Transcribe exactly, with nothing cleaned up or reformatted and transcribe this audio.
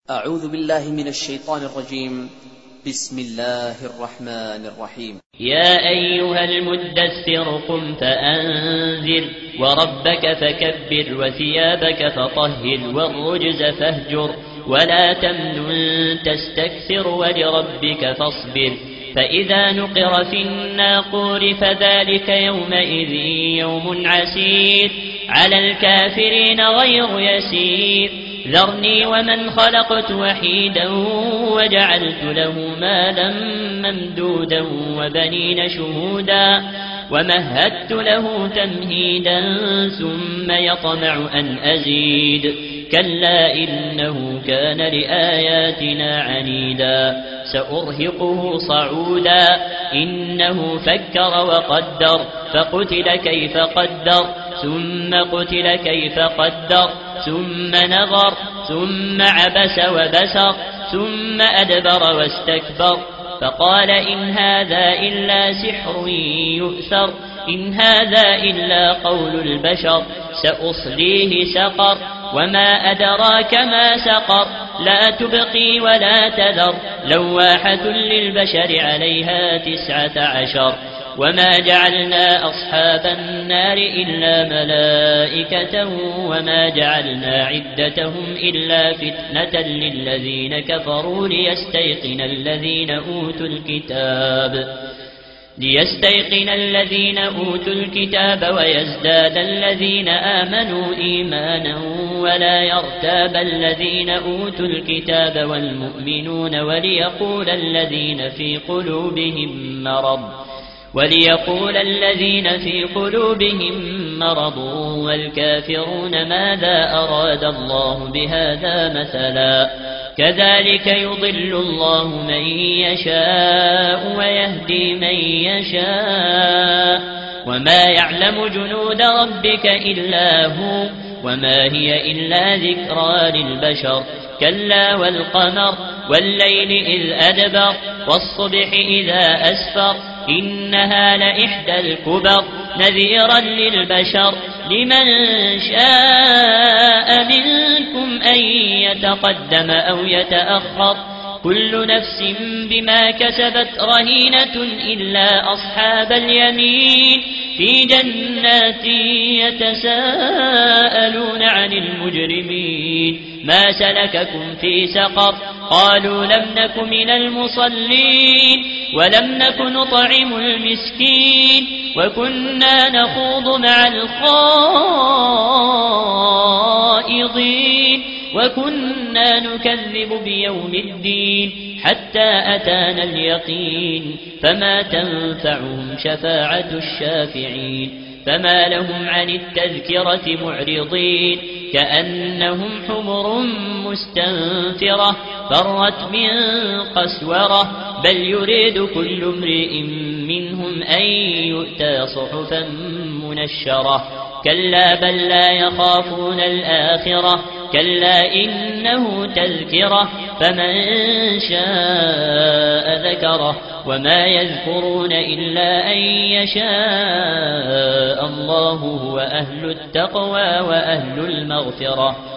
أعوذ بالله من الشيطان الرجيم. بسم الله الرحمن الرحيم. يا أيها المدثر قم فأنذر وربك فكبر وثيابك فطهر والرجز فاهجر ولا تمنن تستكثر ولربك فاصبر فإذا نقر في الناقور فذلك يومئذ يوم عسير على الكافرين غير يسير ذرني ومن خلقت وحيدا وجعلت له مالا ممدودا وبنين شهودا ومهدت له تمهيدا ثم يطمع أن أزيد كلا إنه كان لآياتنا عنيدا سأرهقه صعودا إنه فكر وقدر فقتل كيف قدر ثم قتل كيف قدر ثم نظر ثم عبس وبسر ثم أدبر واستكبر فقال إن هذا إلا سحر يؤثر إن هذا إلا قول البشر سأصليه سقر وما أدراك ما سقر لا تبقي ولا تذر لواحة للبشر عليها تسعة عشر وما جعلنا أصحاب النار إلا ملائكة وما جعلنا عدتهم إلا فتنة للذين كفروا ليستيقن الذين أوتوا الكتاب ليستيقن الذين أوتوا الكتاب ويزداد الذين آمنوا إيمانا ولا يرتاب الذين أوتوا الكتاب والمؤمنون وليقول الذين في قلوبهم مرض وليقول الذين في قلوبهم مرض والكافرون ماذا أراد الله بهذا مثلا كذلك يضل الله من يشاء ويهدي من يشاء وما يعلم جنود ربك إلا هو وما هي إلا ذكرى للبشر كلا والقمر والليل إذ أدبر والصبح إذا أسفر إنها لإحدى الكبر نذيرا للبشر لمن شاء منكم أن يتقدم أو يتأخر كل نفس بما كسبت رهينة إلا أصحاب اليمين في جنات يتساءلون عن المجرمين ما سلككم في سقر قالوا لم نك من المصلين ولم نك نطعم المسكين وكنا نخوض مع الخائضين وكنا نكذب بيوم الدين حتى أتانا اليقين فما تنفعهم شفاعة الشافعين فما لهم عن التذكرة معرضين كأنهم حمر مستنفرة فرت من قسورة بل يريد كل امرئ منهم أن يؤتى صحفا منشرة كلا بل لا يخافون الآخرة كلا إنه تذكرة فمن شاء ذكره وما يذكرون إلا أن يشاء الله هو أهل التقوى وأهل المغفرة